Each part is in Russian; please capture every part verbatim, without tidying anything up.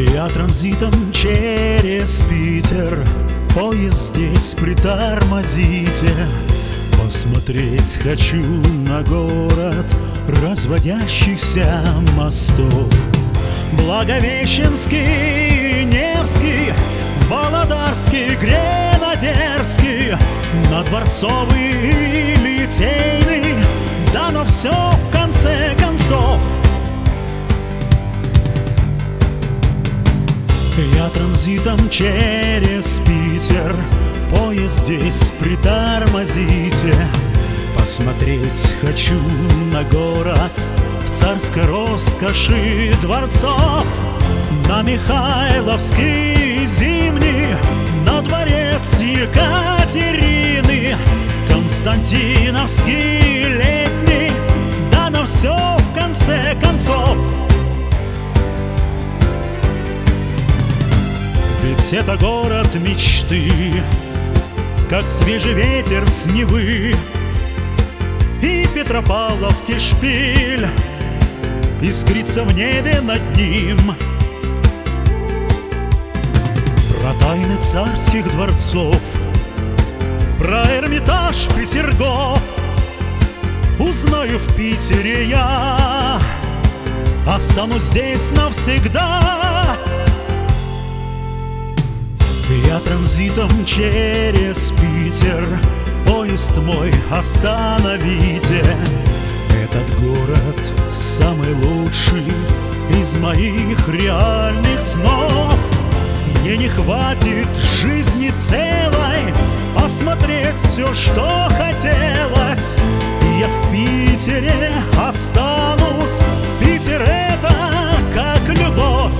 Я транзитом через Питер, поезд здесь притормозите. Посмотреть хочу на город разводящихся мостов. Благовещенский, Невский, Володарский, Гренадерский, на Дворцовый и Литейный, да но все в конце концов. Я транзитом через Питер, поезд здесь притормозите. Посмотреть хочу на город в царской роскоши дворцов. На Михайловский зимний, на дворец Екатерины, Константиновский летний, да на все в конце концов. Ведь это город мечты, как свежий ветер с Невы, и Петропавловки шпиль искрится в небе над ним. Про тайны царских дворцов, про Эрмитаж Петергоф узнаю в Питере я, останусь здесь навсегда. Я транзитом через Питер, поезд мой остановите. Этот город самый лучший из моих реальных снов. Мне не хватит жизни целой осмотреть все, что хотелось. Я в Питере останусь. Питер — это как любовь.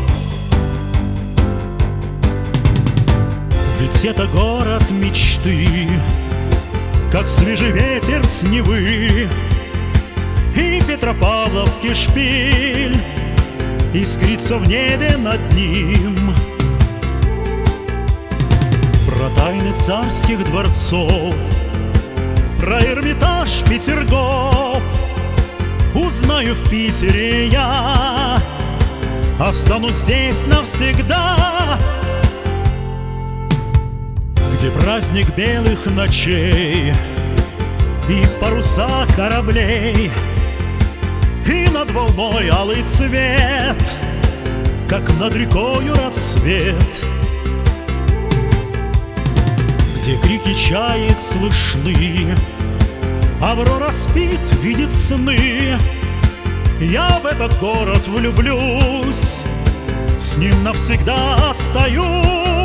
Ведь это город мечты, как свежий ветер с Невы, и Петропавловки шпиль искрится в небе над ним. Про тайны царских дворцов, про Эрмитаж Петергоф узнаю в Питере я, останусь здесь навсегда. Где праздник белых ночей и паруса кораблей, и над волной алый цвет, как над рекою рассвет. Где крики чаек слышны, Аврора спит, видит сны. Я в этот город влюблюсь, с ним навсегда остаюсь.